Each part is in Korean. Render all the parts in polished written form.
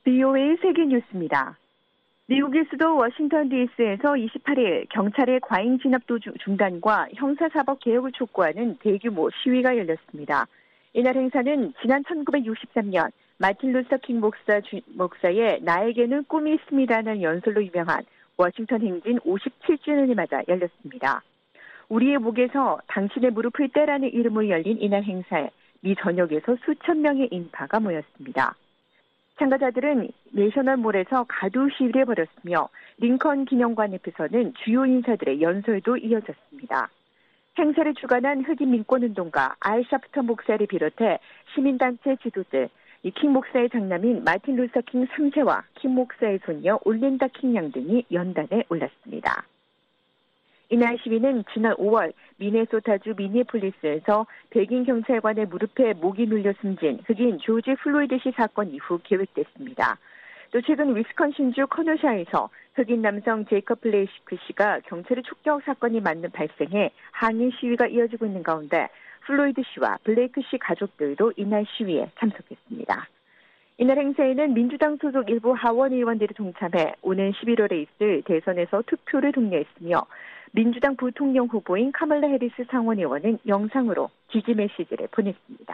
VOA 세계 뉴스입니다. 미국의 수도 워싱턴 DC에서 28일 경찰의 과잉 진압 중단과 형사사법 개혁을 촉구하는 대규모 시위가 열렸습니다. 이날 행사는 지난 1963년 마틴 루서 킹 목사의 나에게는 꿈이 있습니다라는 연설로 유명한 워싱턴 행진 57주년을 맞아 열렸습니다. 우리의 목에서 당신의 무릎을 떼라는 이름으로 열린 이날 행사에 미 전역에서 수천 명의 인파가 모였습니다. 참가자들은 내셔널몰에서 가두 시위를 벌였으며 링컨 기념관 앞에서는 주요 인사들의 연설도 이어졌습니다. 행사를 주관한 흑인 민권운동가 알 샤프턴 목사를 비롯해 시민단체 지도들, 킹 목사의 장남인 마틴 루서 킹 3세와 킹 목사의 손녀 올린다 킹 양 등이 연단에 올랐습니다. 이날 시위는 지난 5월 미네소타주 미니애폴리스에서 백인 경찰관의 무릎에 목이 눌려 숨진 흑인 조지 플로이드 씨 사건 이후 계획됐습니다. 또 최근 위스콘신주 커너샤에서 흑인 남성 제이커 블레이크 씨가 경찰의 촉격 사건이 발생해 항의 시위가 이어지고 있는 가운데 플로이드 씨와 블레이크 씨 가족들도 이날 시위에 참석했습니다. 이날 행사에는 민주당 소속 일부 하원 의원들이 동참해 오는 11월에 있을 대선에서 투표를 독려했으며 민주당 부통령 후보인 카멀라 해리스 상원 의원은 영상으로 지지 메시지를 보냈습니다.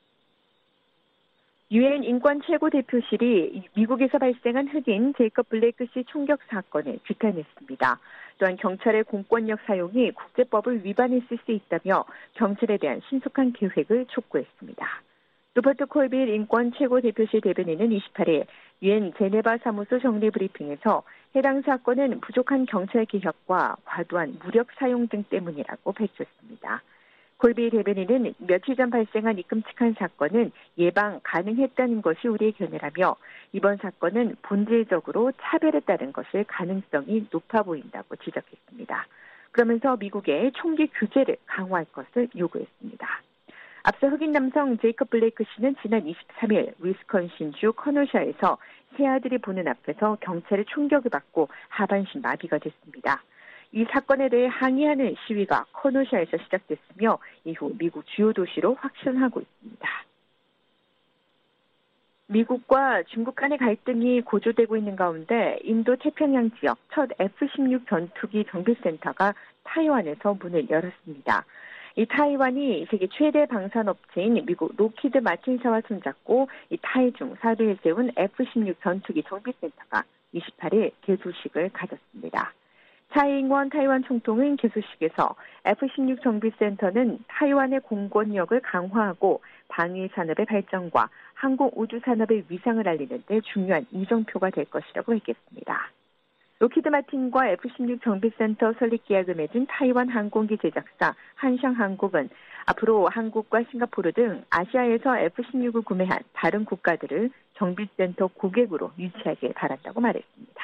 유엔 인권 최고 대표실이 미국에서 발생한 흑인 제이컵 블레이크 씨 총격 사건을 비판했습니다. 또한 경찰의 공권력 사용이 국제법을 위반했을 수 있다며 경찰에 대한 신속한 계획을 촉구했습니다. 로버트 콜빌 인권 최고 대표실 대변인은 28일 유엔 제네바 사무소 정례 브리핑에서 해당 사건은 부족한 경찰 개혁과 과도한 무력 사용 등 때문이라고 밝혔습니다. 콜빌 대변인은 며칠 전 발생한 이 끔찍한 사건은 예방 가능했다는 것이 우리의 견해라며 이번 사건은 본질적으로 차별에 따른 것일 가능성이 높아 보인다고 지적했습니다. 그러면서 미국의 총기 규제를 강화할 것을 요구했습니다. 앞서 흑인 남성 제이컵 블레이크 씨는 지난 23일 위스콘신주 커너샤에서 세 아들이 보는 앞에서 경찰의 총격을 받고 하반신 마비가 됐습니다. 이 사건에 대해 항의하는 시위가 커너샤에서 시작됐으며 이후 미국 주요 도시로 확산하고 있습니다. 미국과 중국 간의 갈등이 고조되고 있는 가운데 인도 태평양 지역 첫 F-16 전투기 정비센터가 타이완에서 문을 열었습니다. 이 타이완이 세계 최대 방산업체인 미국 로키드 마틴사와 손잡고 이 타이중 사도에 세운 F-16 전투기 정비센터가 28일 개소식을 가졌습니다. 차이잉원 타이완 총통은 개소식에서 F-16 정비센터는 타이완의 공권력을 강화하고 방위 산업의 발전과 항공 우주 산업의 위상을 알리는 데 중요한 이정표가 될 것이라고 했겠습니다. 로키드 마틴과 F-16 정비센터 설립 계약을 맺은 타이완 항공기 제작사 한샹항공은 앞으로 한국과 싱가포르 등 아시아에서 F-16을 구매한 다른 국가들을 정비센터 고객으로 유치하길 바란다고 말했습니다.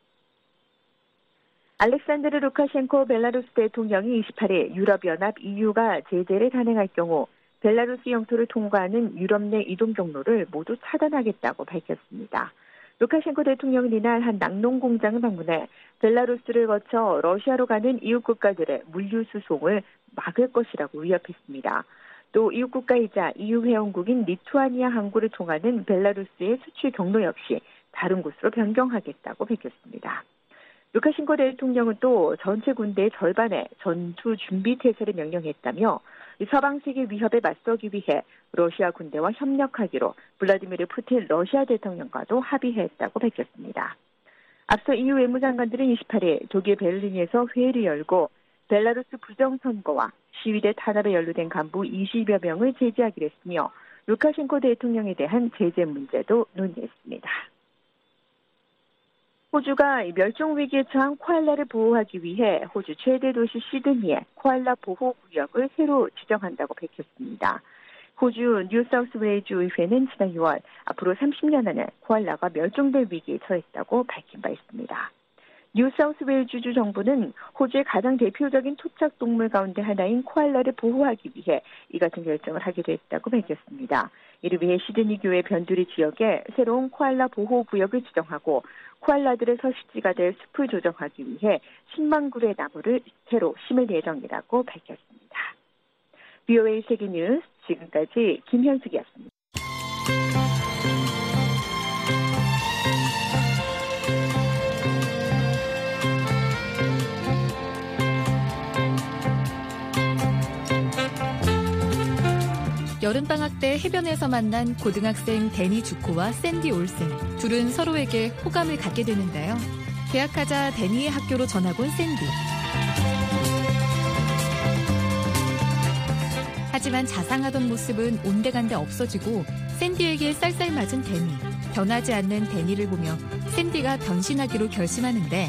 알렉산드르 루카셴코 벨라루스 대통령이 28일 유럽연합 EU가 제재를 단행할 경우 벨라루스 영토를 통과하는 유럽 내 이동 경로를 모두 차단하겠다고 밝혔습니다. 루카셴코 대통령은 이날 한 낙농 공장을 방문해 벨라루스를 거쳐 러시아로 가는 이웃 국가들의 물류 수송을 막을 것이라고 위협했습니다. 또 이웃 국가이자 EU 회원국인 리투아니아 항구를 통하는 벨라루스의 수출 경로 역시 다른 곳으로 변경하겠다고 밝혔습니다. 루카셴코 대통령은 또 전체 군대의 절반의 전투 준비 태세를 명령했다며 서방 세계 위협에 맞서기 위해 러시아 군대와 협력하기로 블라디미르 푸틴 러시아 대통령과도 합의했다고 밝혔습니다. 앞서 EU 외무장관들은 28일 독일 베를린에서 회의를 열고 벨라루스 부정선거와 시위대 탄압에 연루된 간부 20여 명을 제지하기로 했으며 루카셴코 대통령에 대한 제재 문제도 논의했습니다. 호주가 멸종 위기에 처한 코알라를 보호하기 위해 호주 최대 도시 시드니에 코알라 보호구역을 새로 지정한다고 밝혔습니다. 호주 뉴사우스웨일즈 의회는 지난 6월 앞으로 30년 안에 코알라가 멸종될 위기에 처했다고 밝힌 바 있습니다. 뉴사우스웨일즈주 정부는 호주의 가장 대표적인 토착 동물 가운데 하나인 코알라를 보호하기 위해 이 같은 결정을 하기로 했다고 밝혔습니다. 이를 위해 시드니 교회 변두리 지역에 새로운 코알라 보호구역을 지정하고 코알라들의 서식지가 될 숲을 조정하기 위해 10만 그루의 나무를 새로 심을 예정이라고 밝혔습니다. VOA 세계뉴스 지금까지 김현숙이었습니다. 여름방학 때 해변에서 만난 고등학생 데니 주코와 샌디 올슨. 둘은 서로에게 호감을 갖게 되는데요. 계약하자 데니의 학교로 전학 온 샌디. 하지만 자상하던 모습은 온데간데 없어지고 샌디에게 쌀쌀맞은 데니. 변하지 않는 데니를 보며 샌디가 변신하기로 결심하는데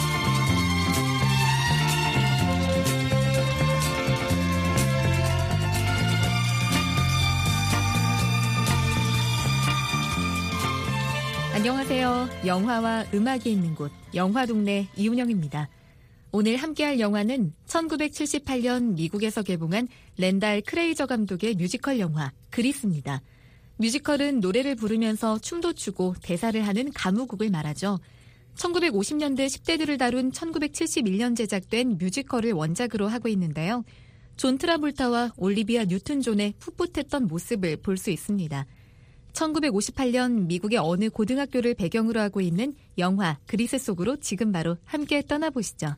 안녕하세요. 영화와 음악이 있는 곳 영화동네 이훈영입니다. 오늘 함께할 영화는 1978년 미국에서 개봉한 랜달 크레이저 감독의 뮤지컬 영화 그리스입니다. 뮤지컬은 노래를 부르면서 춤도 추고 대사를 하는 가무국을 말하죠. 1950년대 10대들을 다룬 1971년 제작된 뮤지컬을 원작으로 하고 있는데요. 존 트라볼타와 올리비아 뉴튼 존의 풋풋했던 모습을 볼 수 있습니다. 1958년 미국의 어느 고등학교를 배경으로 하고 있는 영화 그리스 속으로 지금 바로 함께 떠나보시죠.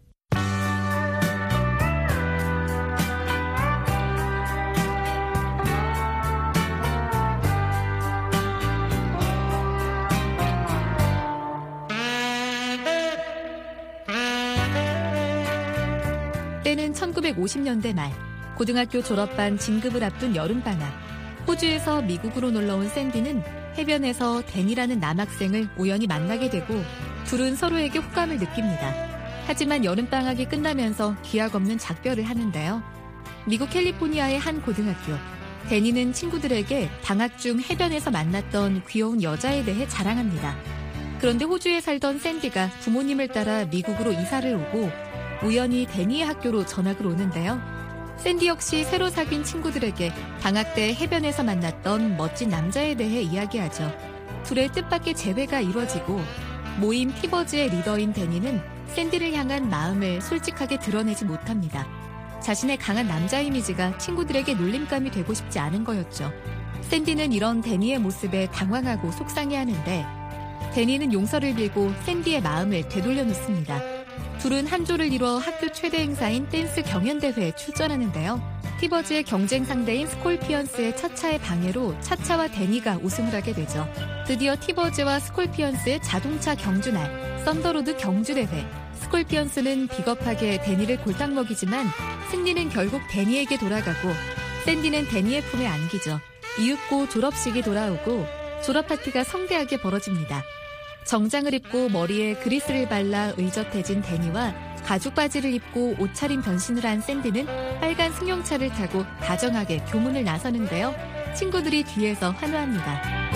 때는 1950년대 말, 고등학교 졸업반 진급을 앞둔 여름방학. 호주에서 미국으로 놀러온 샌디는 해변에서 댄이라는 남학생을 우연히 만나게 되고 둘은 서로에게 호감을 느낍니다. 하지만 여름방학이 끝나면서 기약 없는 작별을 하는데요. 미국 캘리포니아의 한 고등학교. 댄이는 친구들에게 방학 중 해변에서 만났던 귀여운 여자에 대해 자랑합니다. 그런데 호주에 살던 샌디가 부모님을 따라 미국으로 이사를 오고 우연히 댄이의 학교로 전학을 오는데요. 샌디 역시 새로 사귄 친구들에게 방학 때 해변에서 만났던 멋진 남자에 대해 이야기하죠. 둘의 뜻밖의 재회가 이루어지고 모임 티버즈의 리더인 데니는 샌디를 향한 마음을 솔직하게 드러내지 못합니다. 자신의 강한 남자 이미지가 친구들에게 놀림감이 되고 싶지 않은 거였죠. 샌디는 이런 데니의 모습에 당황하고 속상해하는데 데니는 용서를 빌고 샌디의 마음을 되돌려놓습니다. 둘은 한 조를 이뤄 학교 최대 행사인 댄스 경연대회에 출전하는데요. 티버즈의 경쟁 상대인 스콜피언스의 차차의 방해로 차차와 데니가 우승을 하게 되죠. 드디어 티버즈와 스콜피언스의 자동차 경주날, 썬더로드 경주대회. 스콜피언스는 비겁하게 데니를 골탕 먹이지만 승리는 결국 데니에게 돌아가고 샌디는 데니의 품에 안기죠. 이윽고 졸업식이 돌아오고 졸업 파티가 성대하게 벌어집니다. 정장을 입고 머리에 그리스를 발라 의젓해진 데니와 가죽 바지를 입고 옷차림 변신을 한 샌디는 빨간 승용차를 타고 다정하게 교문을 나서는데요. 친구들이 뒤에서 환호합니다.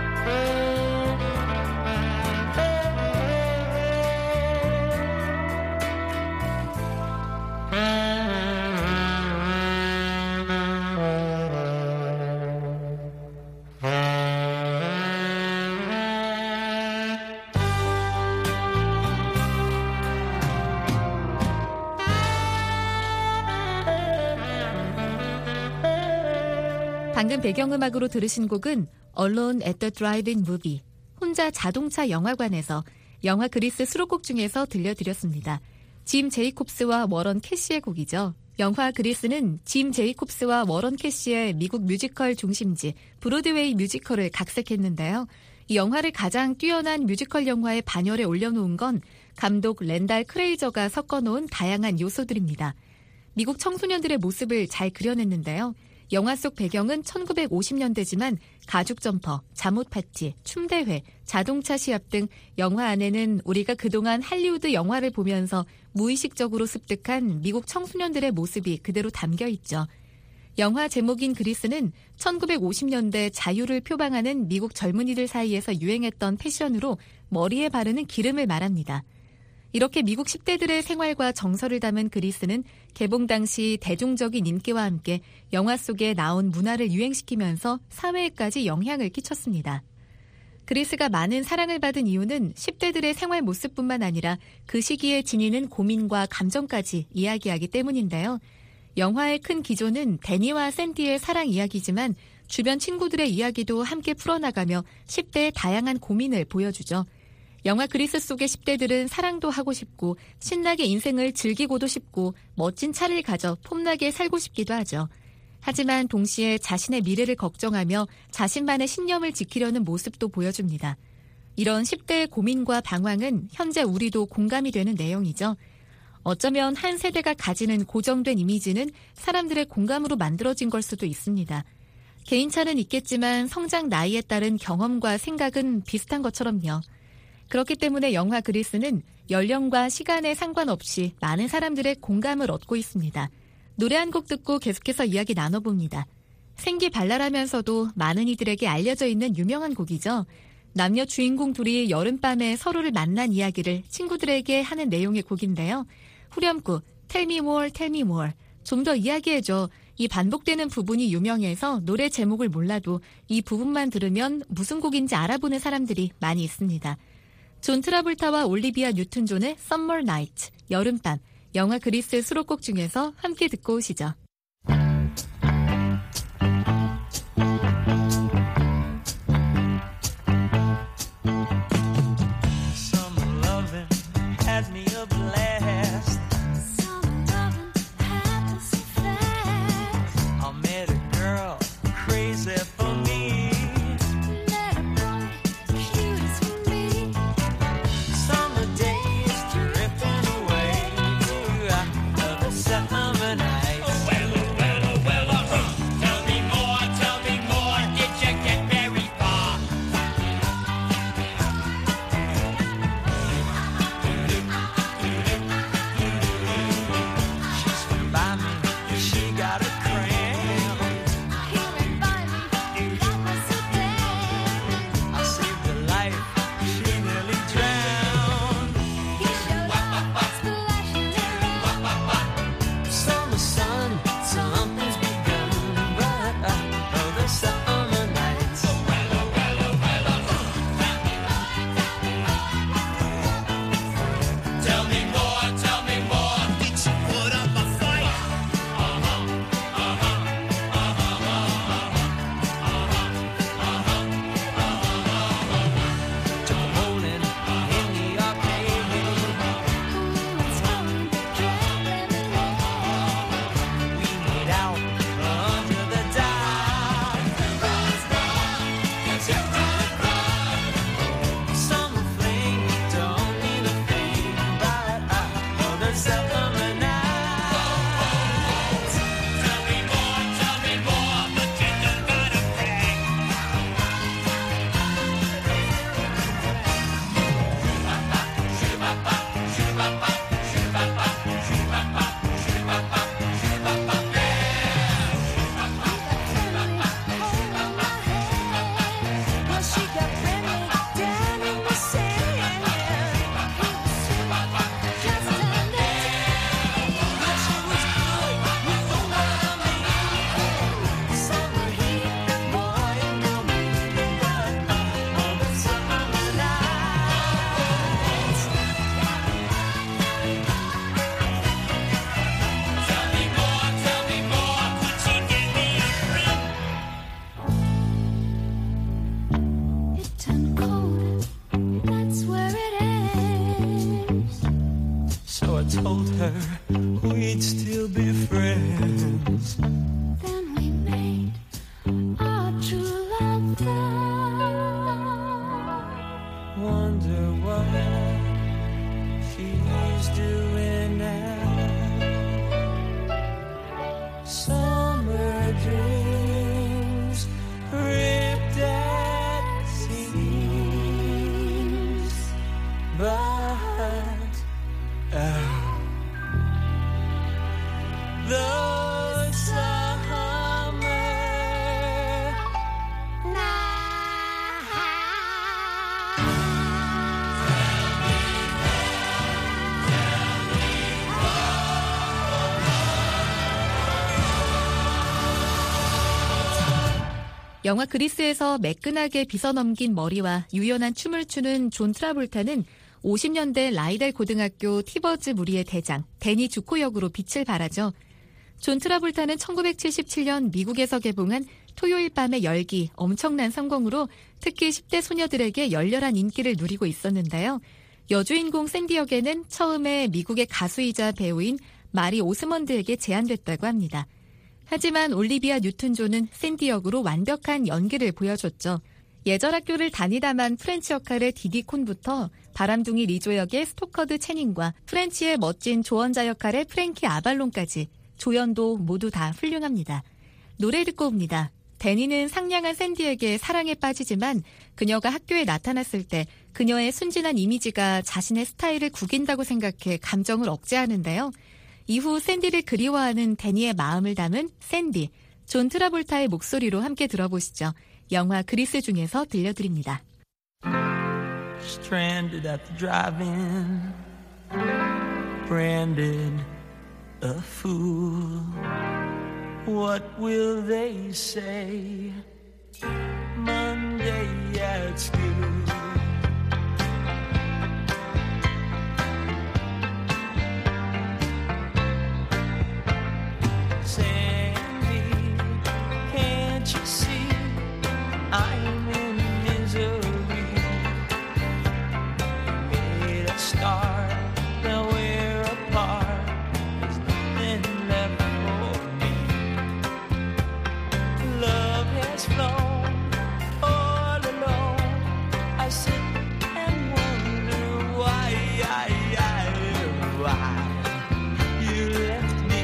방금 배경음악으로 들으신 곡은 Alone at the Drive-In Movie, 혼자 자동차 영화관에서 영화 그리스 수록곡 중에서 들려드렸습니다. 짐 제이콥스와 워런 캐시의 곡이죠. 영화 그리스는 짐 제이콥스와 워런 캐시의 미국 뮤지컬 중심지 브로드웨이 뮤지컬을 각색했는데요. 이 영화를 가장 뛰어난 뮤지컬 영화의 반열에 올려놓은 건 감독 랜달 크레이저가 섞어놓은 다양한 요소들입니다. 미국 청소년들의 모습을 잘 그려냈는데요. 영화 속 배경은 1950년대지만 가죽 점퍼, 잠옷 파티, 춤대회, 자동차 시합 등 영화 안에는 우리가 그동안 할리우드 영화를 보면서 무의식적으로 습득한 미국 청소년들의 모습이 그대로 담겨 있죠. 영화 제목인 그리스는 1950년대 자유를 표방하는 미국 젊은이들 사이에서 유행했던 패션으로 머리에 바르는 기름을 말합니다. 이렇게 미국 10대들의 생활과 정서를 담은 그리스는 개봉 당시 대중적인 인기와 함께 영화 속에 나온 문화를 유행시키면서 사회에까지 영향을 끼쳤습니다. 그리스가 많은 사랑을 받은 이유는 10대들의 생활 모습뿐만 아니라 그 시기에 지니는 고민과 감정까지 이야기하기 때문인데요. 영화의 큰 기조는 데니와 샌디의 사랑 이야기지만 주변 친구들의 이야기도 함께 풀어나가며 10대의 다양한 고민을 보여주죠. 영화 그리스 속의 10대들은 사랑도 하고 싶고 신나게 인생을 즐기고도 싶고 멋진 차를 가져 폼나게 살고 싶기도 하죠. 하지만 동시에 자신의 미래를 걱정하며 자신만의 신념을 지키려는 모습도 보여줍니다. 이런 10대의 고민과 방황은 현재 우리도 공감이 되는 내용이죠. 어쩌면 한 세대가 가지는 고정된 이미지는 사람들의 공감으로 만들어진 걸 수도 있습니다. 개인차는 있겠지만 성장 나이에 따른 경험과 생각은 비슷한 것처럼요. 그렇기 때문에 영화 그리스는 연령과 시간에 상관없이 많은 사람들의 공감을 얻고 있습니다. 노래 한 곡 듣고 계속해서 이야기 나눠봅니다. 생기발랄하면서도 많은 이들에게 알려져 있는 유명한 곡이죠. 남녀 주인공 둘이 여름밤에 서로를 만난 이야기를 친구들에게 하는 내용의 곡인데요. 후렴구 Tell me more, tell me more. 좀 더 이야기해줘. 이 반복되는 부분이 유명해서 노래 제목을 몰라도 이 부분만 들으면 무슨 곡인지 알아보는 사람들이 많이 있습니다. 존 트라볼타와 올리비아 뉴튼 존의 Summer Night, 여름밤, 영화 그리스 수록곡 중에서 함께 듣고 오시죠. told her we'd still be friends. Then we made our true love vow. Wonder what she's doing now. Summer dreams ripped at seams, but the summer night. 영화 그리스에서 매끈하게 빗어넘긴 머리와 유연한 춤을 추는 존 트라볼타는 50년대 라이델 고등학교 티버즈 무리의 대장 데니 주코 역으로 빛을 발하죠. 존 트라볼타는 1977년 미국에서 개봉한 토요일 밤의 열기 엄청난 성공으로 특히 10대 소녀들에게 열렬한 인기를 누리고 있었는데요. 여주인공 샌디 역에는 처음에 미국의 가수이자 배우인 마리 오스먼드에게 제안됐다고 합니다. 하지만 올리비아 뉴튼 존은 샌디 역으로 완벽한 연기를 보여줬죠. 예절 학교를 다니다만 프렌치 역할의 디디 콘부터 바람둥이 리조 역의 스토커드 채닝과 프렌치의 멋진 조언자 역할의 프랭키 아발론까지 조연도 모두 다 훌륭합니다. 노래 듣고 옵니다. 데니는 상냥한 샌디에게 사랑에 빠지지만 그녀가 학교에 나타났을 때 그녀의 순진한 이미지가 자신의 스타일을 구긴다고 생각해 감정을 억제하는데요. 이후 샌디를 그리워하는 데니의 마음을 담은 샌디, 존 트라볼타의 목소리로 함께 들어보시죠. 영화 그리스 중에서 들려드립니다. Stranded at the drive-in, branded a fool. What will they say Monday at school? Sandy, can't you see I'm in misery? Made a start, now we're apart. There's nothing left for me. Love has flown all alone. I sit and wonder why you left me.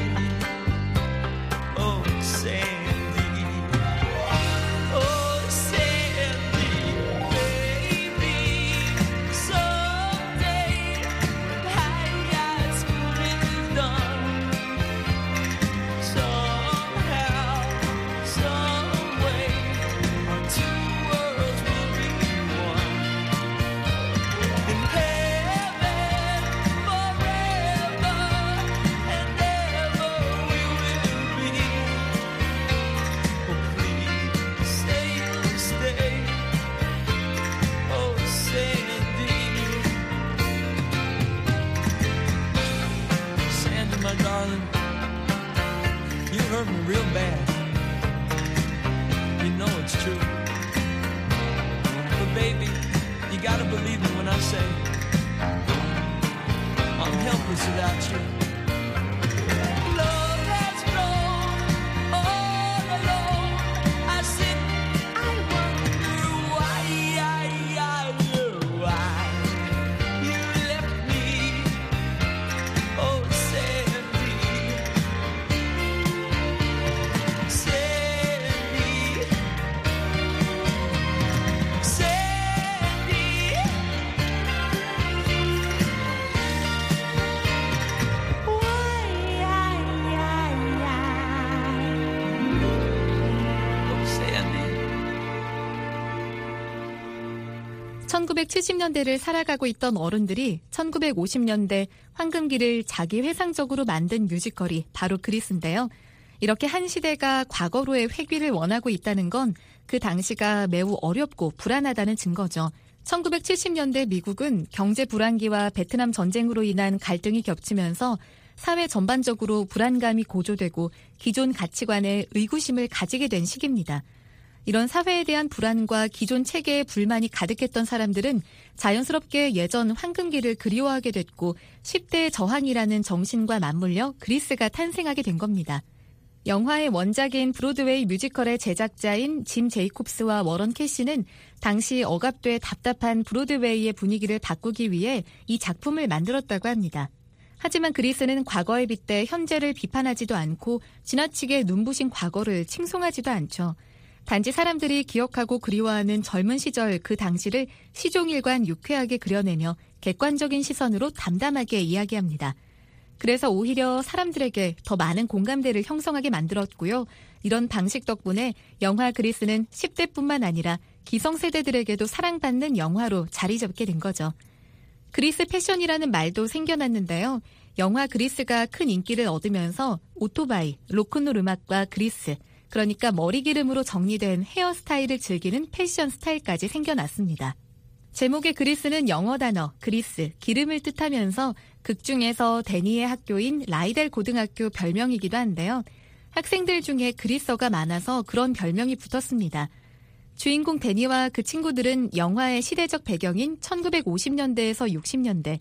Oh, Sandy. Oh, Sandy, baby. Someday when high school is done, somehow, some way, our two worlds will be one. In heaven forever and ever we will be. Oh, please stay. Oh, Sandy. Sandy, my darling, you hurt me real bad. You know it's true. But baby, you gotta believe me when I say I'm helpless without you. Love has grown all alone. I sit, I wonder why you left me. Oh, Sandy, Sandy, Sandy. Oh, Sandy. 1970년대를 살아가고 있던 어른들이 1950년대 황금기를 자기 회상적으로 만든 뮤지컬이 바로 그리스인데요. 이렇게 한 시대가 과거로의 회귀를 원하고 있다는 건 그 당시가 매우 어렵고 불안하다는 증거죠. 1970년대 미국은 경제 불황기와 베트남 전쟁으로 인한 갈등이 겹치면서 사회 전반적으로 불안감이 고조되고 기존 가치관에 의구심을 가지게 된 시기입니다. 이런 사회에 대한 불안과 기존 체계에 불만이 가득했던 사람들은 자연스럽게 예전 황금기를 그리워하게 됐고 10대의 저항이라는 정신과 맞물려 그리스가 탄생하게 된 겁니다. 영화의 원작인 브로드웨이 뮤지컬의 제작자인 짐 제이콥스와 워런 캐시는 당시 억압돼 답답한 브로드웨이의 분위기를 바꾸기 위해 이 작품을 만들었다고 합니다. 하지만 그리스는 과거에 빗대 현재를 비판하지도 않고 지나치게 눈부신 과거를 칭송하지도 않죠. 단지 사람들이 기억하고 그리워하는 젊은 시절 그 당시를 시종일관 유쾌하게 그려내며 객관적인 시선으로 담담하게 이야기합니다. 그래서 오히려 사람들에게 더 많은 공감대를 형성하게 만들었고요. 이런 방식 덕분에 영화 그리스는 10대뿐만 아니라 기성세대들에게도 사랑받는 영화로 자리 잡게 된 거죠. 그리스 패션이라는 말도 생겨났는데요. 영화 그리스가 큰 인기를 얻으면서 오토바이, 로큰롤 음악과 그리스, 그러니까 머리 기름으로 정리된 헤어스타일을 즐기는 패션 스타일까지 생겨났습니다. 제목의 그리스는 영어 단어 그리스, 기름을 뜻하면서 극 중에서 데니의 학교인 라이델 고등학교 별명이기도 한데요. 학생들 중에 그리스어가 많아서 그런 별명이 붙었습니다. 주인공 데니와 그 친구들은 영화의 시대적 배경인 1950년대에서 60년대,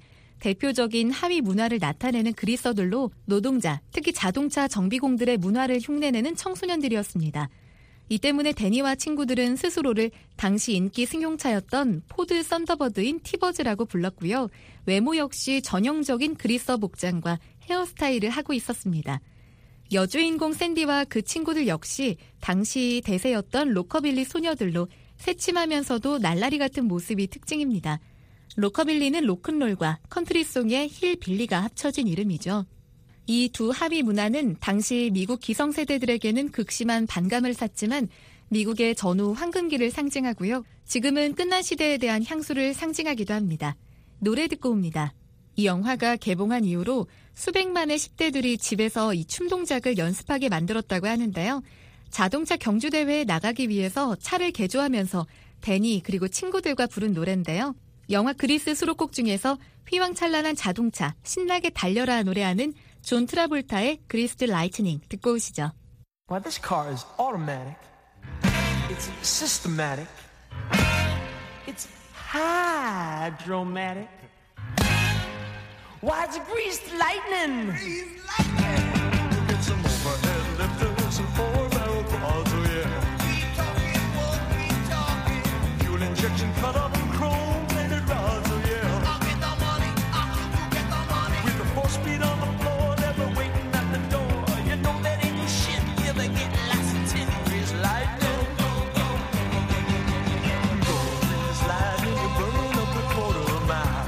대표적인 하위 문화를 나타내는 그리서들로 노동자, 특히 자동차 정비공들의 문화를 흉내내는 청소년들이었습니다. 이 때문에 데니와 친구들은 스스로를 당시 인기 승용차였던 포드 썬더버드인 티버즈라고 불렀고요. 외모 역시 전형적인 그리서 복장과 헤어스타일을 하고 있었습니다. 여주인공 샌디와 그 친구들 역시 당시 대세였던 로커빌리 소녀들로 새침하면서도 날라리 같은 모습이 특징입니다. 로커빌리는 로큰롤과 컨트리송의 힐빌리가 합쳐진 이름이죠. 이 두 하위 문화는 당시 미국 기성세대들에게는 극심한 반감을 샀지만 미국의 전후 황금기를 상징하고요. 지금은 끝난 시대에 대한 향수를 상징하기도 합니다. 노래 듣고 옵니다. 이 영화가 개봉한 이후로 수백만의 10대들이 집에서 이 춤 동작을 연습하게 만들었다고 하는데요. 자동차 경주대회에 나가기 위해서 차를 개조하면서 데니 그리고 친구들과 부른 노래인데요. 영화 그리스 수록곡 중에서 휘황찬란한 자동차, 신나게 달려라 노래하는 존 트라볼타의 그리스 라이트닝 듣고 오시죠. Well, this car is automatic. It's systematic. It's hydromatic. Why, it's greased lightning. Greased lightning. Get some overhead lifters and four-barrel quads, oh yeah. Keep talking. Fuel injection cut up and chrome-plated rods, oh yeah. I'll get the money. I'll get the money. With the 4-speed on the floor, never waiting at the door. You know that ain't no shit. You ever get lots of tin. Greased lightning. Go, greased lightning. You're burning up a quarter of a mile.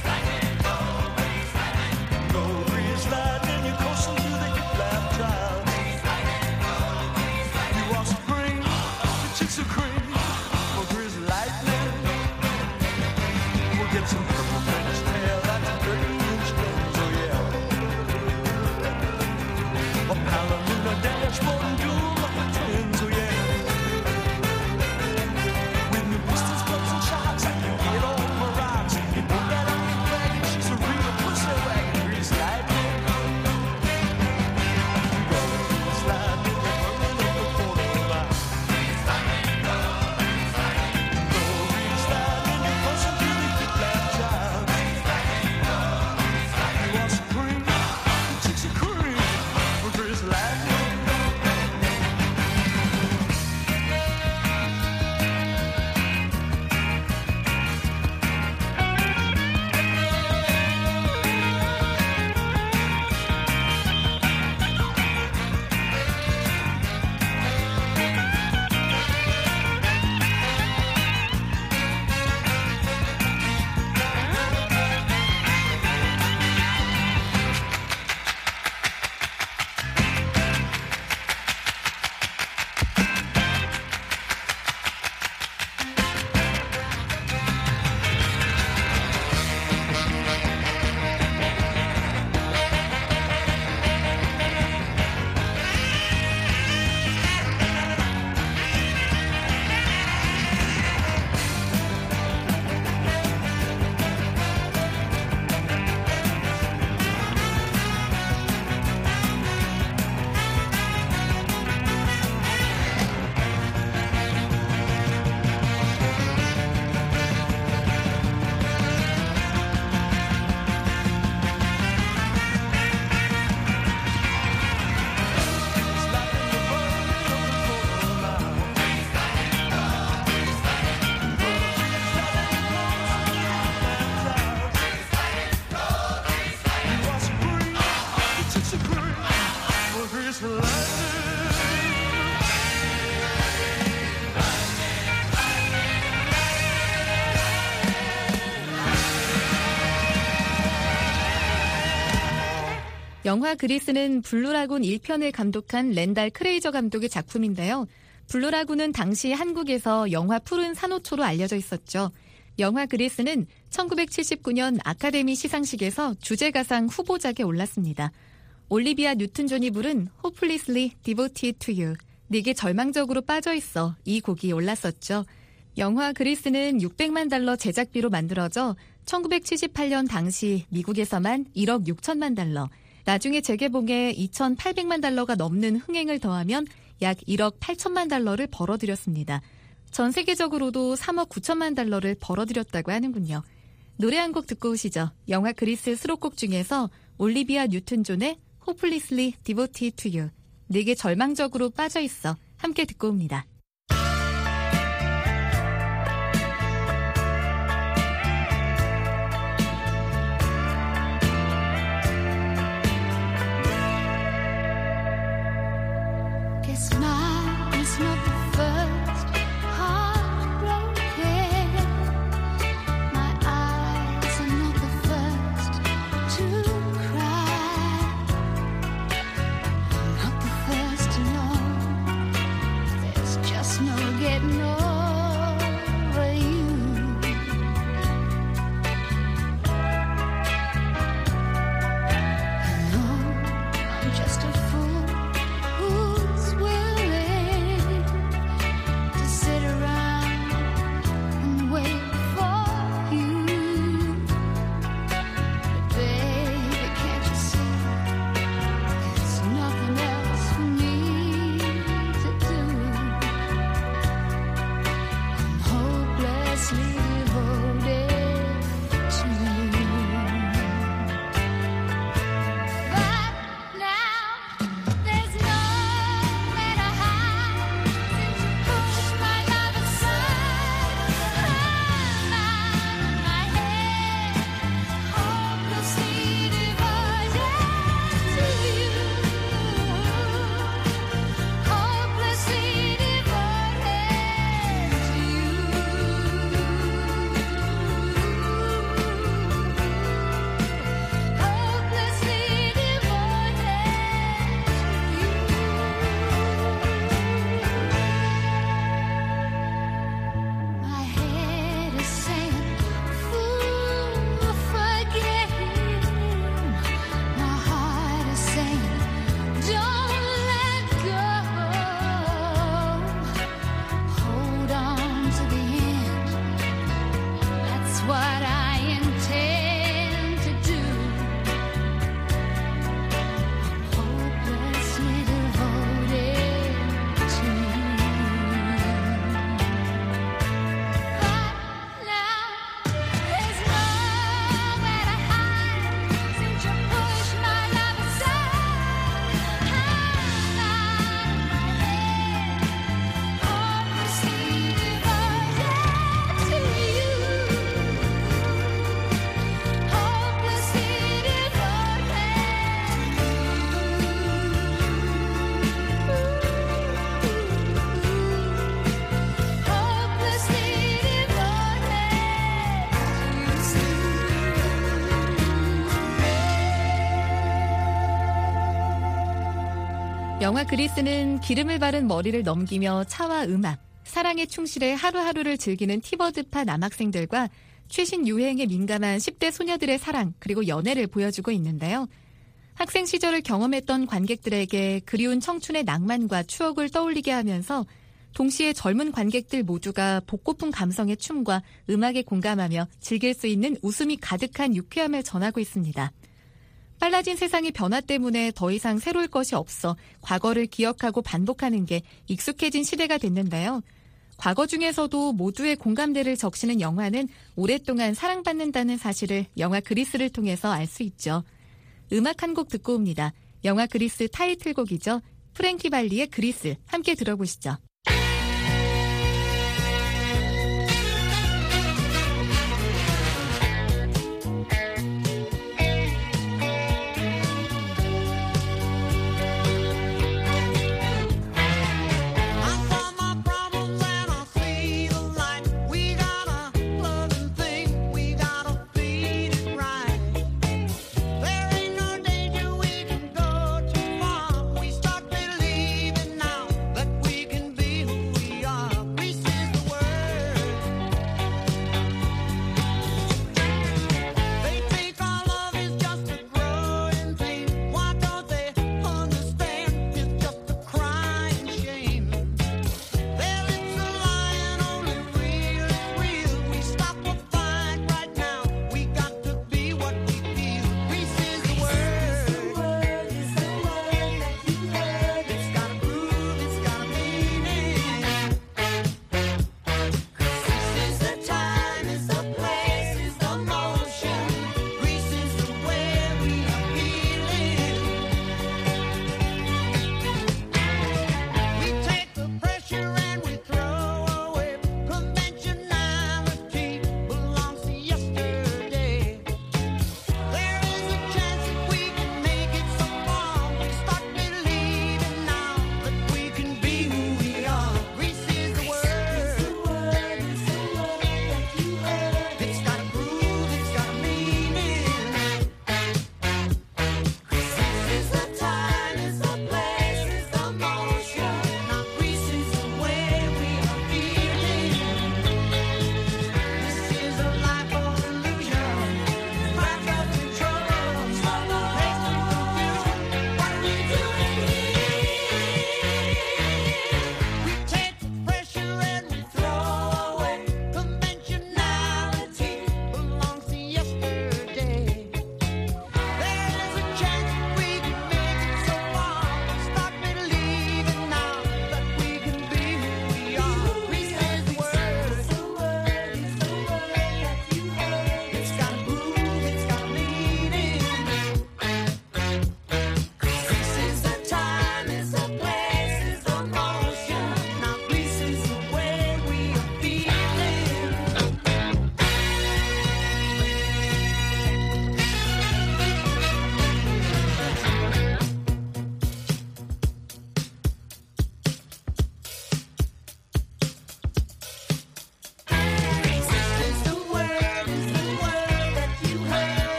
영화 그리스는 블루라군 1편을 감독한 랜달 크레이저 감독의 작품인데요. 블루라군은 당시 한국에서 영화 푸른 산호초로 알려져 있었죠. 영화 그리스는 1979년 아카데미 시상식에서 주제가상 후보작에 올랐습니다. 올리비아 뉴튼 존이 부른 Hopelessly Devoted to You, 네게 절망적으로 빠져있어 이 곡이 올랐었죠. 영화 그리스는 600만 달러 제작비로 만들어져 1978년 당시 미국에서만 1억 6천만 달러, 나중에 재개봉에 2,800만 달러가 넘는 흥행을 더하면 약 1억 8천만 달러를 벌어들였습니다. 전 세계적으로도 3억 9천만 달러를 벌어들였다고 하는군요. 노래 한 곡 듣고 오시죠. 영화 그리스 수록곡 중에서 올리비아 뉴튼 존의 Hopelessly Devoted to You. 내게 절망적으로 빠져있어. 함께 듣고 옵니다. Guess mine is not the first heartbroken. My eyes are not the first to cry. Not the first to know. There's just no getting over you. You know I'm just a fool who's willing to sit around and wait for you. But baby, can't you see there's nothing else for me to do? I'm hopelessly devoted to you. But now there's nowhere to hide since you pushed my love aside. I'm out of my head, hopelessly devoted to you. Hopelessly devoted to you. Hopelessly devoted to you. My head is saying, fool, forget him. My heart is saying, don't let go. Hold on to the end. That's what I intend to do. Hopelessly devoted to you. But now there's nowhere to hide since you pushed my love aside. I'm out of my head, hopelessly devoted to you. Hopelessly devoted. Hopelessly devoted. 영화 그리스는 기름을 바른 머리를 넘기며 차와 음악, 사랑에 충실해 하루하루를 즐기는 티버드파 남학생들과 최신 유행에 민감한 10대 소녀들의 사랑 그리고 연애를 보여주고 있는데요. 학생 시절을 경험했던 관객들에게 그리운 청춘의 낭만과 추억을 떠올리게 하면서 동시에 젊은 관객들 모두가 복고풍 감성의 춤과 음악에 공감하며 즐길 수 있는 웃음이 가득한 유쾌함을 전하고 있습니다. 빨라진 세상의 변화 때문에 더 이상 새로울 것이 없어 과거를 기억하고 반복하는 게 익숙해진 시대가 됐는데요. 과거 중에서도 모두의 공감대를 적시는 영화는 오랫동안 사랑받는다는 사실을 영화 그리스를 통해서 알 수 있죠. 음악 한 곡 듣고 옵니다. 영화 그리스 타이틀곡이죠. 프랭키 발리의 그리스 함께 들어보시죠. We start believing now that we can be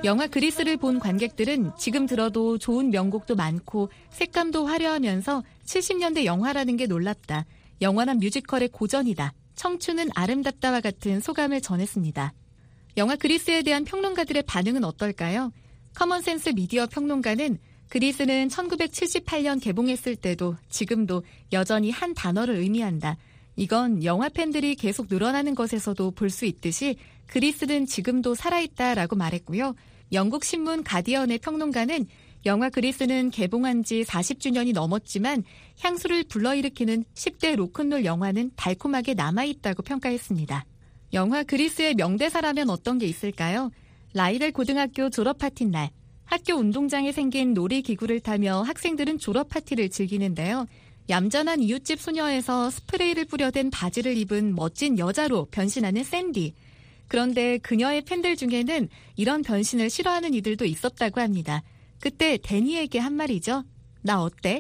영화 그리스를 본 관객들은 지금 들어도 좋은 명곡도 많고 색감도 화려하면서 70년대 영화라는 게 놀랍다. 영원한 뮤지컬의 고전이다. 청춘은 아름답다와 같은 소감을 전했습니다. 영화 그리스에 대한 평론가들의 반응은 어떨까요? 커먼센스 미디어 평론가는 그리스는 1978년 개봉했을 때도 지금도 여전히 한 단어를 의미한다. 이건 영화 팬들이 계속 늘어나는 것에서도 볼 수 있듯이 그리스는 지금도 살아있다라고 말했고요. 영국 신문 가디언의 평론가는 영화 그리스는 개봉한 지 40주년이 넘었지만 향수를 불러일으키는 10대 로큰롤 영화는 달콤하게 남아있다고 평가했습니다. 영화 그리스의 명대사라면 어떤 게 있을까요? 라이델 고등학교 졸업 파티 날 학교 운동장에 생긴 놀이기구를 타며 학생들은 졸업 파티를 즐기는데요. 얌전한 이웃집 소녀에서 스프레이를 뿌려댄 바지를 입은 멋진 여자로 변신하는 샌디. 그런데 그녀의 팬들 중에는 이런 변신을 싫어하는 이들도 있었다고 합니다. 그때 데니에게 한 말이죠. 나 어때?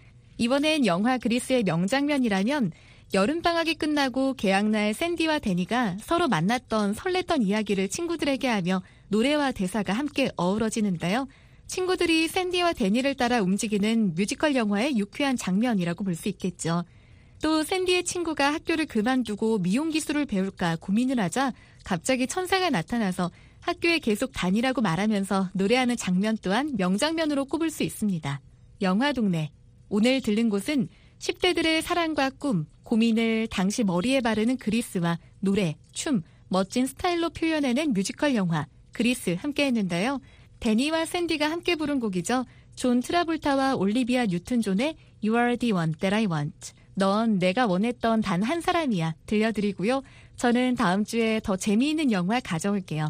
이번엔 영화 그리스의 명장면이라면 여름방학이 끝나고 개학날 샌디와 데니가 서로 만났던 설렜던 이야기를 친구들에게 하며 노래와 대사가 함께 어우러지는데요. 친구들이 샌디와 데니를 따라 움직이는 뮤지컬 영화의 유쾌한 장면이라고 볼 수 있겠죠. 또 샌디의 친구가 학교를 그만두고 미용 기술을 배울까 고민을 하자 갑자기 천사가 나타나서 학교에 계속 다니라고 말하면서 노래하는 장면 또한 명장면으로 꼽을 수 있습니다. 영화동네. 오늘 들른 곳은 10대들의 사랑과 꿈, 고민을 당시 머리에 바르는 그리스와 노래, 춤, 멋진 스타일로 표현해낸 뮤지컬 영화 그리스 함께 했는데요. 데니와 샌디가 함께 부른 곡이죠. 존 트라볼타와 올리비아 뉴튼 존의 You are the one that I want. 넌 내가 원했던 단 한 사람이야 들려드리고요. 저는 다음 주에 더 재미있는 영화 가져올게요.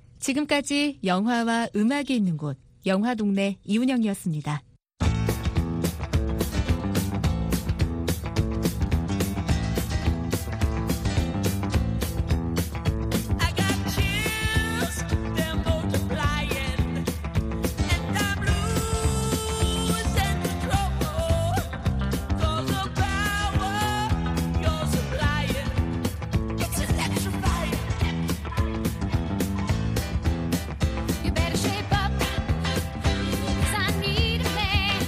지금까지 영화와 음악이 있는 곳 영화동네 이운영이었습니다. You better shape up, 'cause I need a man.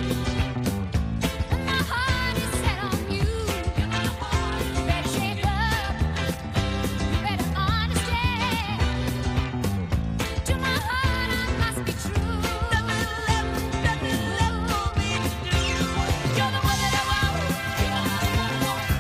My heart is set on you. You better shape up, you better understand. To my heart I must be true. Nothing left for me to do. You're the one that I want. You're the one that I want.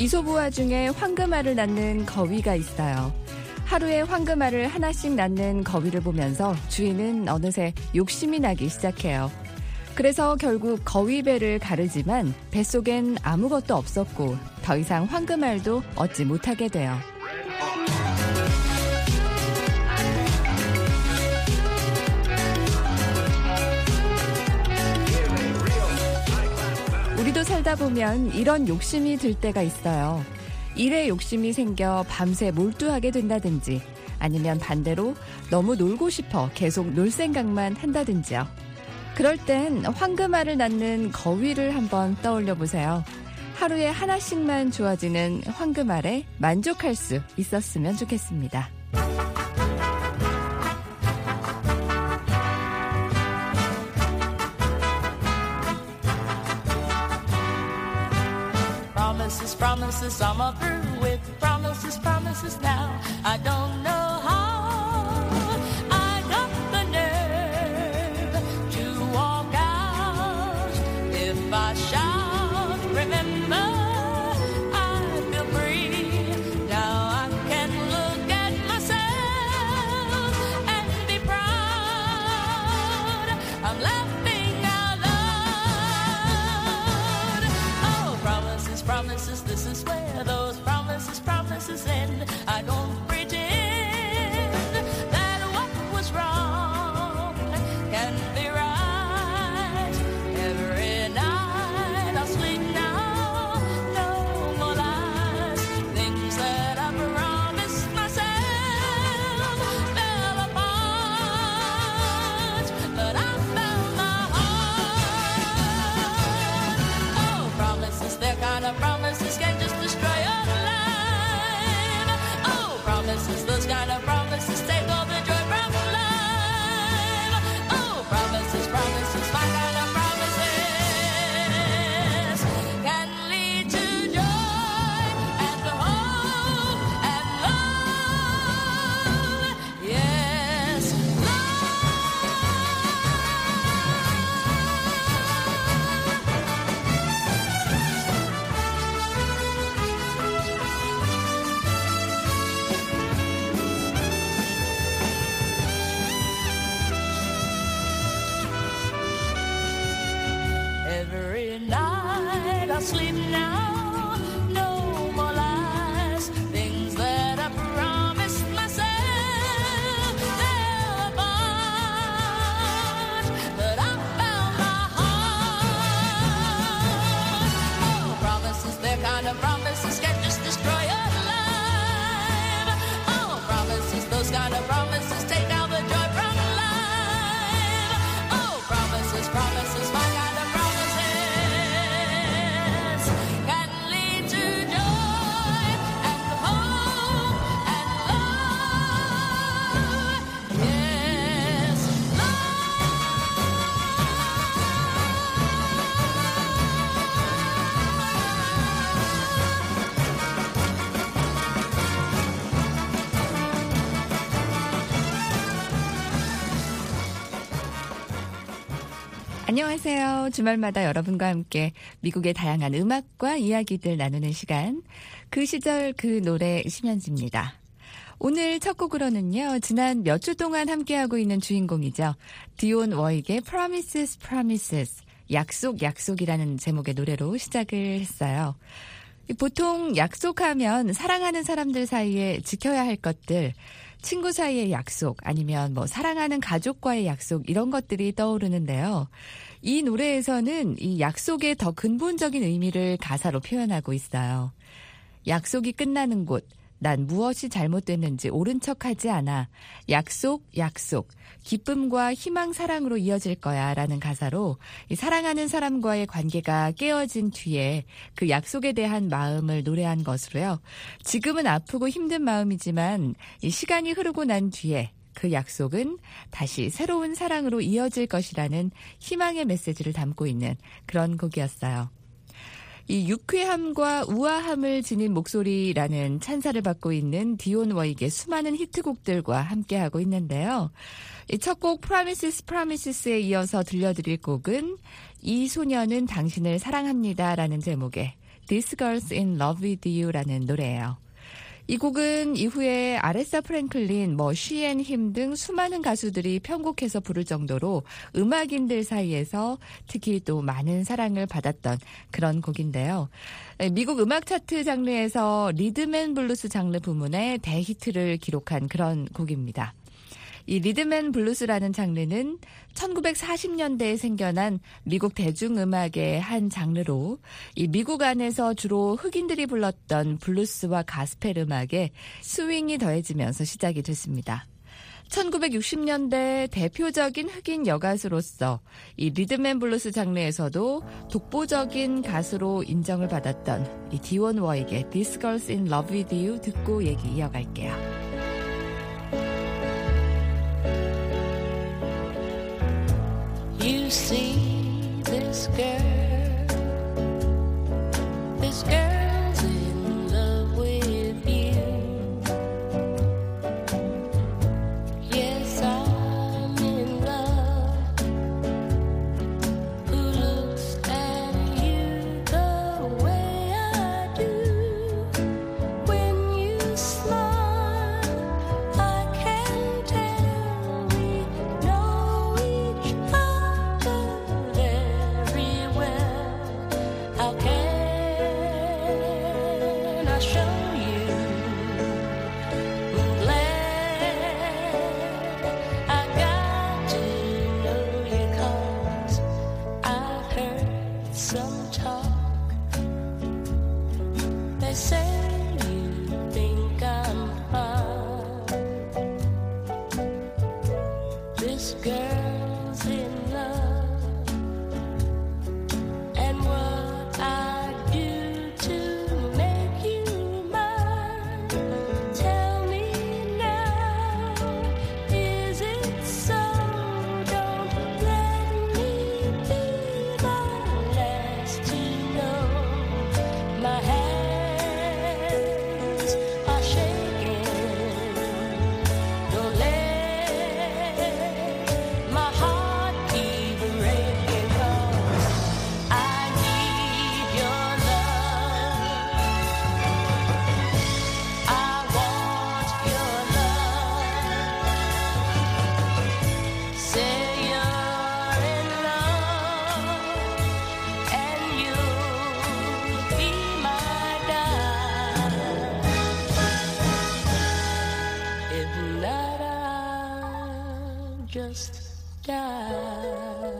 이솝우화 중에 황금알을 낳는 거위가 있어요. 하루에 황금알을 하나씩 낳는 거위를 보면서 주인은 어느새 욕심이 나기 시작해요. 그래서 결국 거위배를 가르지만 뱃속엔 아무것도 없었고 더 이상 황금알도 얻지 못하게 돼요. 우리도 살다 보면 이런 욕심이 들 때가 있어요. 일에 욕심이 생겨 밤새 몰두하게 된다든지 아니면 반대로 너무 놀고 싶어 계속 놀 생각만 한다든지요. 그럴 땐 황금알을 낳는 거위를 한번 떠올려 보세요. 하루에 하나씩만 주어지는 황금알에 만족할 수 있었으면 좋겠습니다. Promises, promises, I'm through with promises, promises now. I don't know how I got the nerve to walk out. If I shout, remember, I feel free. Now I can look at myself and be proud. I'm laughing out loud. Oh, promises, promises, this is where those promises end. I don't pretend that what was wrong can be right. Every night I'll sleep now, no more lies. Things that I promised myself fell apart, but I found my heart. Oh, promises, they're kind of promises can just destroy your life. Oh, promises, those kind of promises take all the joy from life. Oh, promises, promises, my kind of promises can lead to joy and hope and love. Yes, every night I'll sleep now, no more lies. Things that I promised myself fell apart, but I found my heart. Oh, promises, they're kind of promises can just destroy your life. Oh, promises, those kind of promises take all the joy from life. Oh, promises, promises, my kind of promises can lead to joy and hope and love. Yes, 안녕하세요. 주말마다 여러분과 함께 미국의 다양한 음악과 이야기들 나누는 시간. 그 시절 그 노래 심연지입니다. 오늘 첫 곡으로는요. 지난 몇 주 동안 함께하고 있는 주인공이죠. 디온 워익의 Promises, Promises, 약속, 약속이라는 제목의 노래로 시작을 했어요. 보통 약속하면 사랑하는 사람들 사이에 지켜야 할 것들, 친구 사이의 약속 아니면 사랑하는 가족과의 약속 이런 것들이 떠오르는데요. 이 노래에서는 이 약속의 더 근본적인 의미를 가사로 표현하고 있어요. 약속이 끝나는 곳, 난 무엇이 잘못됐는지 옳은 척하지 않아. 약속, 약속, 기쁨과 희망, 사랑으로 이어질 거야 라는 가사로 이 사랑하는 사람과의 관계가 깨어진 뒤에 그 약속에 대한 마음을 노래한 것으로요. 지금은 아프고 힘든 마음이지만 이 시간이 흐르고 난 뒤에 그 약속은 다시 새로운 사랑으로 이어질 것이라는 희망의 메시지를 담고 있는 그런 곡이었어요. 이 유쾌함과 우아함을 지닌 목소리라는 찬사를 받고 있는 디온 워익의 수많은 히트곡들과 함께하고 있는데요. 이 첫 곡 Promises, Promises에 이어서 들려드릴 곡은 이 소녀는 당신을 사랑합니다라는 제목의 This Girl's in Love with You라는 노래예요. 이 곡은 이후에 아레사 프랭클린, She and Him 등 수많은 가수들이 편곡해서 부를 정도로 음악인들 사이에서 특히 또 많은 사랑을 받았던 그런 곡인데요. 미국 음악 차트 장르에서 리듬앤블루스 장르 부문에 대히트를 기록한 그런 곡입니다. 이 리듬앤블루스라는 장르는 1940년대에 생겨난 미국 대중음악의 한 장르로 이 미국 안에서 주로 흑인들이 불렀던 블루스와 가스펠 음악에 스윙이 더해지면서 시작이 됐습니다. 1960년대 대표적인 흑인 여가수로서 이 리듬앤블루스 장르에서도 독보적인 가수로 인정을 받았던 이 디온 워익의 This Girl's in Love with You 듣고 얘기 이어갈게요. You see this girl's in love with you. Yes, I'm in love. Who looks at you the way I do? When you smile, I can tell we know each other very well. How can I show you? I'm glad I got to know you 'cause I've heard some talk. They say you think I'm fine. This girl's in love, and what I do to make you mine. Tell me now, is it so? Don't let me be the last to know. My hands are shaking. Don't let my heart keep breaking 'cause I need your love. I want your love. Say you're in love, and you'll be my guide. If not, I'll just die.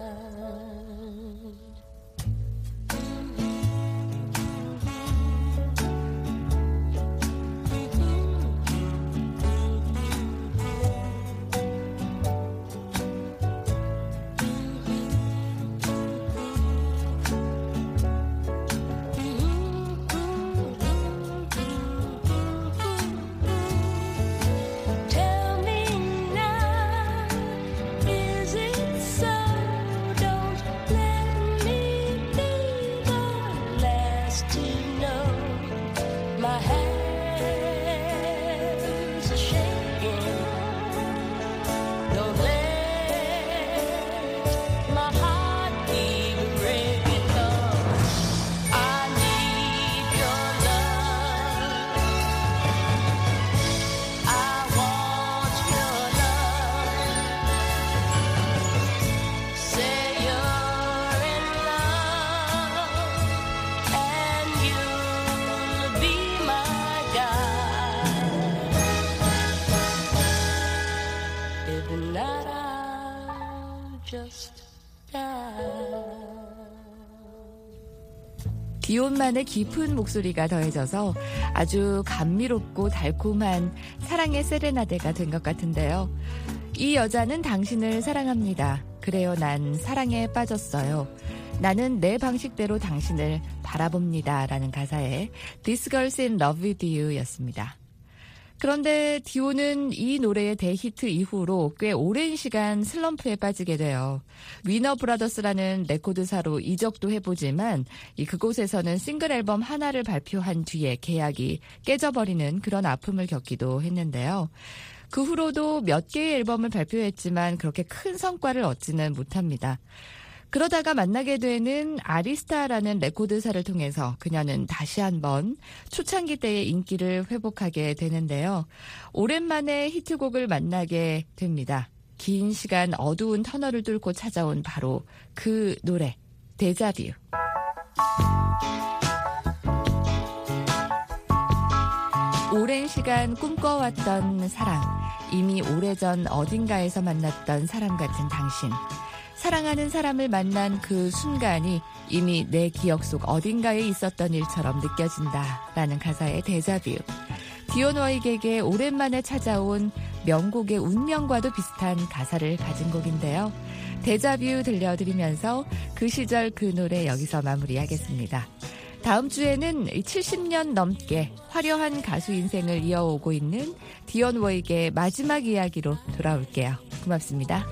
Tell me now, is it so? Don't let me be the last to know. My hands are shaking. Don't let my heart keep breaking 'cause I need your love. I want your love. Say you're in love, and you'll be my guide. If not, I'll just die. 디온만의 깊은 목소리가 더해져서 아주 감미롭고 달콤한 사랑의 세레나데가 된 것 같은데요. 이 여자는 당신을 사랑합니다. 그래요, 난 사랑에 빠졌어요. 나는 내 방식대로 당신을 바라봅니다. 라는 가사의 This Girl's in Love with You 였습니다. 그런데 디오는 이 노래의 대히트 이후로 꽤 오랜 시간 슬럼프에 빠지게 돼요. 위너 브라더스라는 레코드사로 이적도 해보지만 그곳에서는 싱글 앨범 하나를 발표한 뒤에 계약이 깨져버리는 그런 아픔을 겪기도 했는데요. 그 후로도 몇 개의 앨범을 발표했지만 그렇게 큰 성과를 얻지는 못합니다. 그러다가 만나게 되는 아리스타라는 레코드사를 통해서 그녀는 다시 한번 초창기 때의 인기를 회복하게 되는데요. 오랜만에 히트곡을 만나게 됩니다. 긴 시간 어두운 터널을 뚫고 찾아온 바로 그 노래, 데자뷰. 오랜 시간 꿈꿔왔던 사랑, 이미 오래전 어딘가에서 만났던 사람 같은 당신. 사랑하는 사람을 만난 그 순간이 이미 내 기억 속 어딘가에 있었던 일처럼 느껴진다라는 가사의 데자뷰. 디온 워익에게 오랜만에 찾아온 명곡의 운명과도 비슷한 가사를 가진 곡인데요. 데자뷰 들려드리면서 그 시절 그 노래 여기서 마무리하겠습니다. 다음 주에는 70년 넘게 화려한 가수 인생을 이어오고 있는 디온 워익의 마지막 이야기로 돌아올게요. 고맙습니다.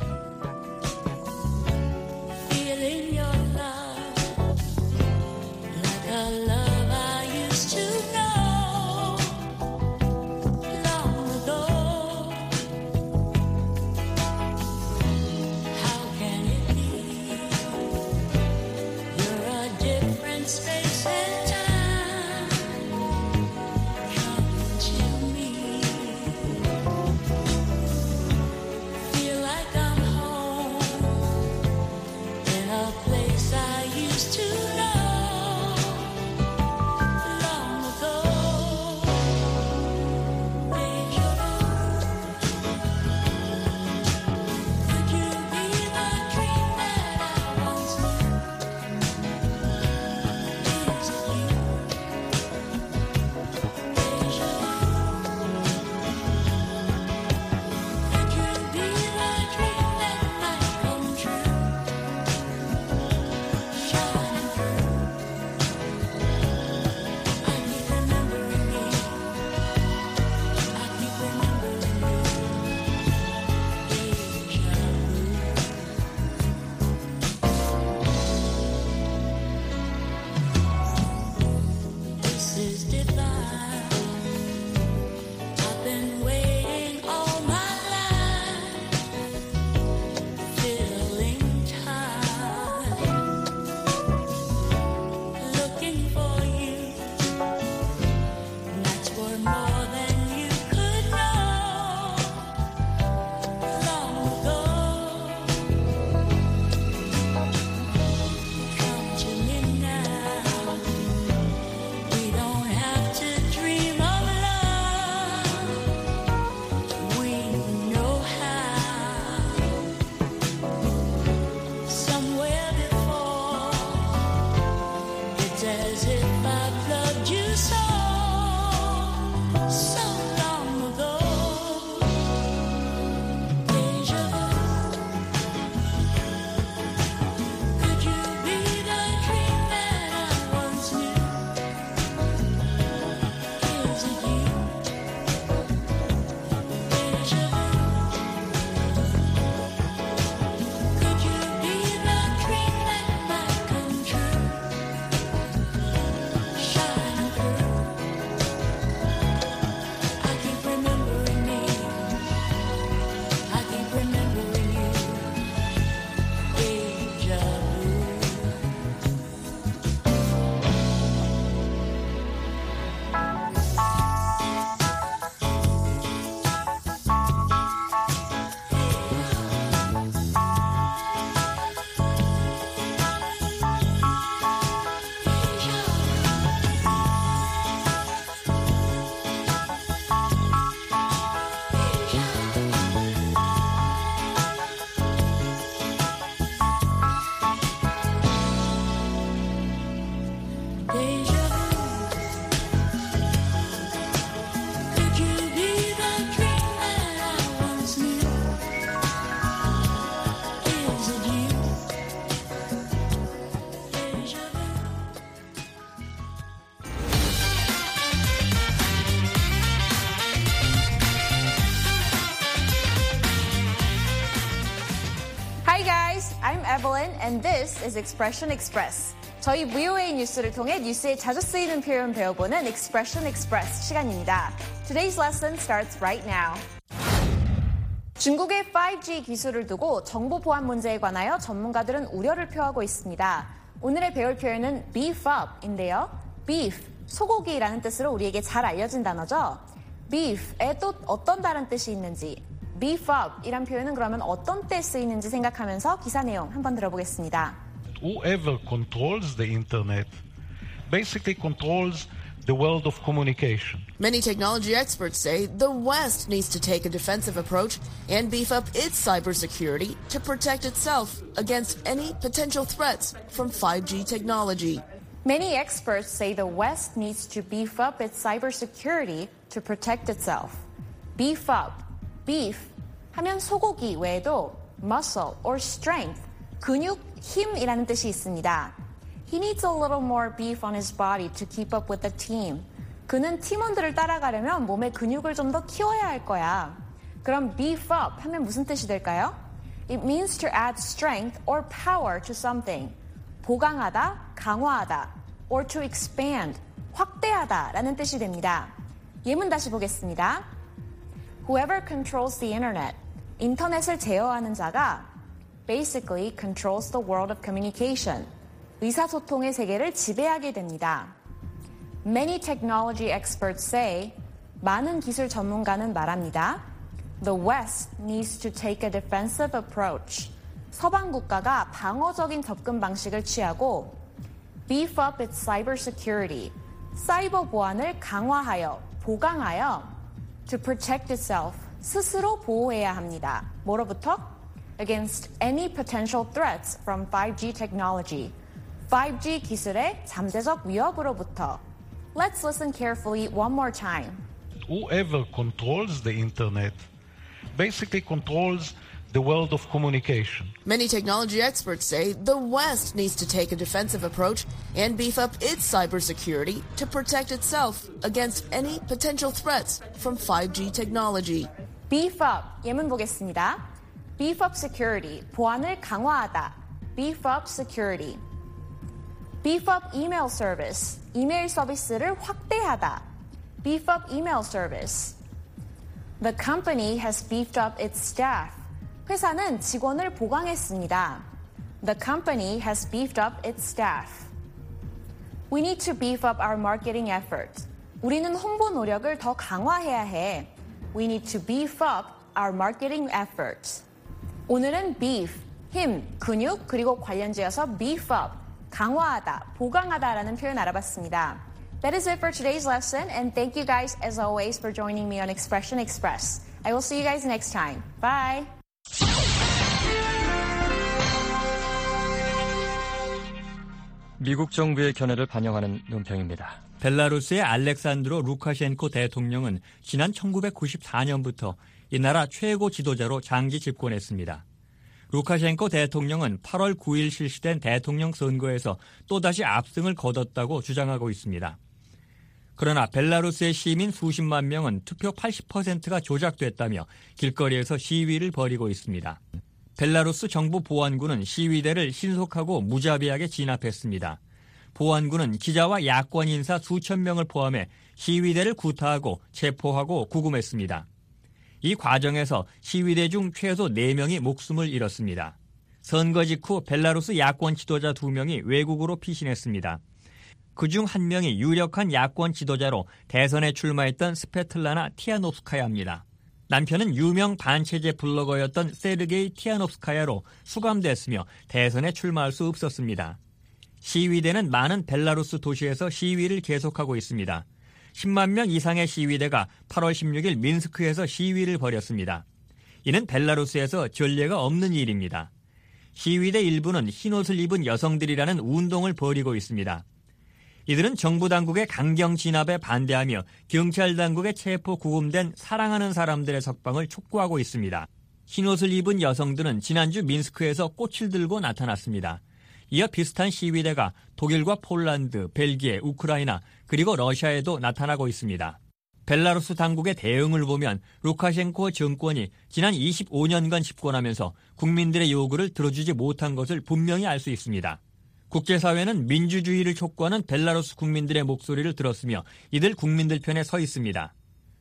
Feeling your love like a love I used to know long ago. How can it be? You're a different space and time. Come to me. Feel like I'm home in a place I used to know long ago. Deja vu. Could you be the dream that I once knew? Is it you? Deja vu. Could you be the dream that might come true? Shining through. I keep remembering me. I keep remembering you. Deja vu. This is divine. I've been waiting all my life, filling time, looking for you. Nights were more than you could know long ago. Come to me now. We don't have to dream of love. We know how. Somewhere before, it's as if I've loved you so long ago. Deja vu. Could you be the dream that I once knew? Is it you? Deja vu. Could you be the dream that might come true? Shining through. I keep remembering me. I keep remembering you. Deja vu. Deja vu. Could you be the dream that I once knew? Is it you? Deja vu. Hi guys, I'm Evelyn and this is Expression Express. 저희 VOA 뉴스를 통해 뉴스에 자주 쓰이는 표현 배워보는 Expression Express 시간입니다. Today's lesson starts right now. 중국의 5G 기술을 두고 정보 보안 문제에 관하여 전문가들은 우려를 표하고 있습니다. 오늘의 배울 표현은 beef up인데요. beef, 소고기라는 뜻으로 우리에게 잘 알려진 단어죠. beef에 또 어떤 다른 뜻이 있는지, beef up 이란 표현은 그러면 어떤 때 쓰이는지 생각하면서 기사 내용 한번 들어보겠습니다. Whoever controls the internet basically controls the world of communication. Many technology experts say the West needs to take a defensive approach and beef up its cybersecurity to protect itself against any potential threats from 5G technology. Many experts say the West needs to beef up its cybersecurity to protect itself. Beef up, beef 하면 소고기 외에도 muscle or strength, 근육, 힘이라는 뜻이 있습니다. He needs a little more beef on his body to keep up with the team. 그는 팀원들을 따라가려면 몸의 근육을 좀 더 키워야 할 거야. 그럼 beef up 하면 무슨 뜻이 될까요? It means to add strength or power to something. 보강하다, 강화하다, or to expand, 확대하다 라는 뜻이 됩니다. 예문 다시 보겠습니다. Whoever controls the internet, 인터넷을 제어하는 자가 basically controls the world of communication, 의사소통의 세계를 지배하게 됩니다. Many technology experts say, 많은 기술 전문가는 말합니다. The West needs to take a defensive approach. 서방 국가가 방어적인 접근 방식을 취하고 beef up its cybersecurity. 사이버 보안을 강화하여, 보강하여 to protect itself. 스스로 보호해야 합니다. 뭐로부터? Against any potential threats from 5G technology. 5G 기술의 잠재적 위협으로부터. Let's listen carefully one more time. Whoever controls the internet basically controls the world of communication. Many technology experts say the West needs to take a defensive approach and beef up its cybersecurity to protect itself against any potential threats from 5G technology. Beef up, 예문 보겠습니다. Beef up security, 보안을 강화하다. Beef up security. Beef up email service, 이메일 서비스를 확대하다. Beef up email service. The company has beefed up its staff. 회사는 직원을 보강했습니다. The company has beefed up its staff. We need to beef up our marketing effort. 우리는 홍보 노력을 더 강화해야 해. We need to beef up our marketing effort. 오늘은 beef, 힘, 근육, 그리고 관련지어서 beef up, 강화하다, 보강하다라는 표현 알아봤습니다. That is it for today's lesson, and thank you guys as always for joining me on Expression Express. I will see you guys next time. Bye! 미국 정부의 견해를 반영하는 논평입니다. 벨라루스의 알렉산드로 루카셴코 대통령은 지난 1994년부터 이 나라 최고 지도자로 장기 집권했습니다. 루카셴코 대통령은 8월 9일 실시된 대통령 선거에서 또다시 압승을 거뒀다고 주장하고 있습니다. 그러나 벨라루스의 시민 수십만 명은 투표 80%가 조작됐다며 길거리에서 시위를 벌이고 있습니다. 벨라루스 정부 보안군은 시위대를 신속하고 무자비하게 진압했습니다. 보안군은 기자와 야권 인사 수천 명을 포함해 시위대를 구타하고 체포하고 구금했습니다. 이 과정에서 시위대 중 최소 4명이 목숨을 잃었습니다. 선거 직후 벨라루스 야권 지도자 2명이 외국으로 피신했습니다. 그중 한 명이 유력한 야권 지도자로 대선에 출마했던 스페틀라나 티아노프스카야입니다. 남편은 유명 반체제 블로거였던 세르게이 티아노프스카야로 수감됐으며 대선에 출마할 수 없었습니다. 시위대는 많은 벨라루스 도시에서 시위를 계속하고 있습니다. 10만 명 이상의 시위대가 8월 16일 민스크에서 시위를 벌였습니다. 이는 벨라루스에서 전례가 없는 일입니다. 시위대 일부는 흰옷을 입은 여성들이라는 운동을 벌이고 있습니다. 이들은 정부 당국의 강경 진압에 반대하며 경찰 당국의 체포 구금된 사랑하는 사람들의 석방을 촉구하고 있습니다. 흰옷을 입은 여성들은 지난주 민스크에서 꽃을 들고 나타났습니다. 이어 비슷한 시위대가 독일과 폴란드, 벨기에, 우크라이나 그리고 러시아에도 나타나고 있습니다. 벨라루스 당국의 대응을 보면 루카셴코 정권이 지난 25년간 집권하면서 국민들의 요구를 들어주지 못한 것을 분명히 알 수 있습니다. 국제사회는 민주주의를 촉구하는 벨라루스 국민들의 목소리를 들었으며 이들 국민들 편에 서 있습니다.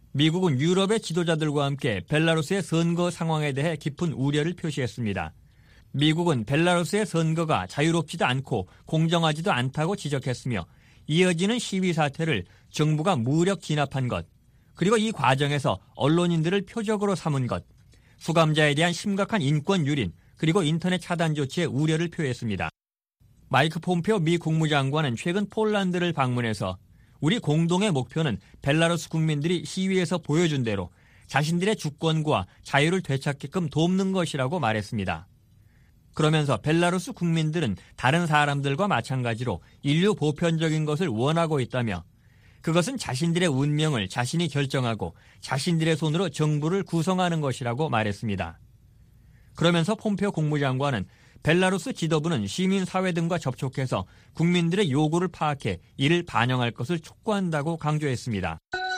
미국은 유럽의 지도자들과 함께 벨라루스의 선거 상황에 대해 깊은 우려를 표시했습니다. 미국은 벨라루스의 선거가 자유롭지도 않고 공정하지도 않다고 지적했으며 이어지는 시위 사태를 정부가 무력 진압한 것, 그리고 이 과정에서 언론인들을 표적으로 삼은 것, 수감자에 대한 심각한 인권 유린, 그리고 인터넷 차단 조치에 우려를 표했습니다. 마이크 폼페오 미 국무장관은 최근 폴란드를 방문해서 우리 공동의 목표는 벨라루스 국민들이 시위에서 보여준 대로 자신들의 주권과 자유를 되찾게끔 돕는 것이라고 말했습니다. 그러면서 벨라루스 국민들은 다른 사람들과 마찬가지로 인류 보편적인 것을 원하고 있다며 그것은 자신들의 운명을 자신이 결정하고 자신들의 손으로 정부를 구성하는 것이라고 말했습니다. 그러면서 폼페오 국무장관은 벨라루스 지도부는 시민사회 등과 접촉해서 국민들의 요구를 파악해 이를 반영할 것을 촉구한다고 강조했습니다.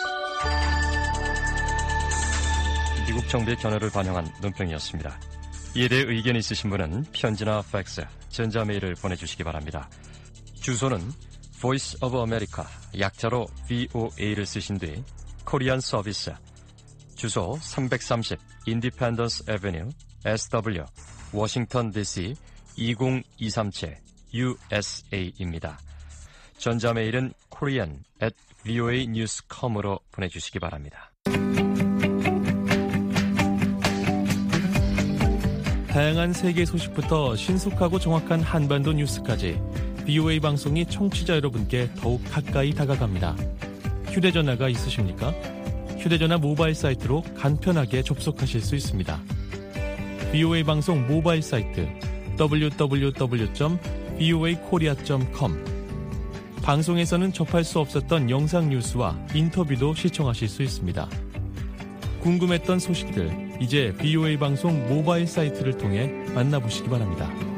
미국 정부의 견해를 반영한 논평이었습니다. 이에 대해 의견이 있으신 분은 편지나 팩스, 전자메일을 보내주시기 바랍니다. 주소는 Voice of America, 약자로 VOA를 쓰신 뒤 코리안 서비스, 주소 330 Independence Avenue, SW, 워싱턴 DC 20237 USA입니다. 전자메일은 korean@voanews.com으로 보내주시기 바랍니다. 다양한 세계 소식부터 신속하고 정확한 한반도 뉴스까지 VOA 방송이 청취자 여러분께 더욱 가까이 다가갑니다. 휴대전화가 있으십니까? 휴대전화 모바일 사이트로 간편하게 접속하실 수 있습니다. VOA 방송 모바일 사이트 www.voakorea.com. 방송에서는 접할 수 없었던 영상 뉴스와 인터뷰도 시청하실 수 있습니다. 궁금했던 소식들, 이제 VOA 방송 모바일 사이트를 통해 만나보시기 바랍니다.